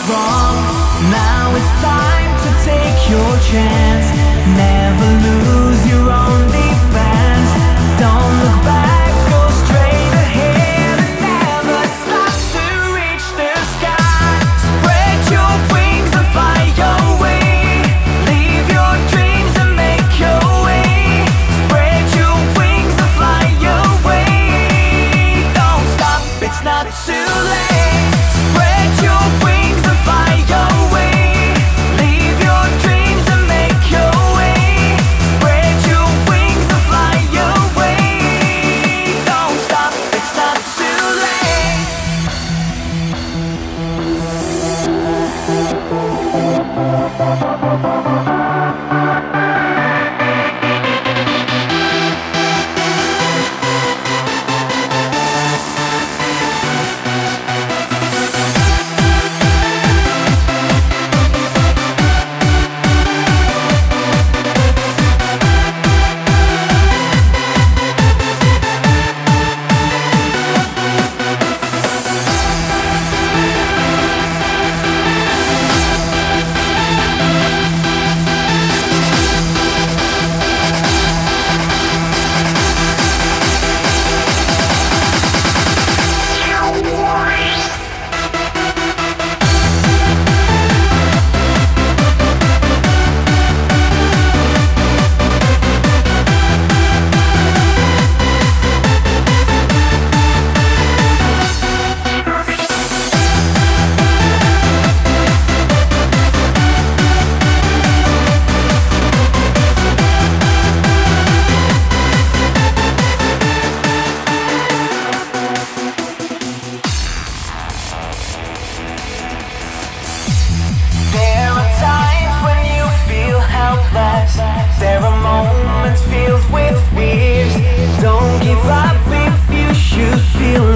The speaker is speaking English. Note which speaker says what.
Speaker 1: wrong. Now it's time to take your chance. Never lose your own defense. Don't look back, go straight ahead and never stop to reach the sky. Spread your wings and fly your way. Leave your dreams and make your way. Spread your wings and fly your way. Don't stop, it's not too late. Spread your wings and fly your way. Leave your dreams and make your way. Spread your wings and fly your way. Don't stop, it's not too late. There are times when you feel helpless. There are moments filled with fears. Don't give up if you should feel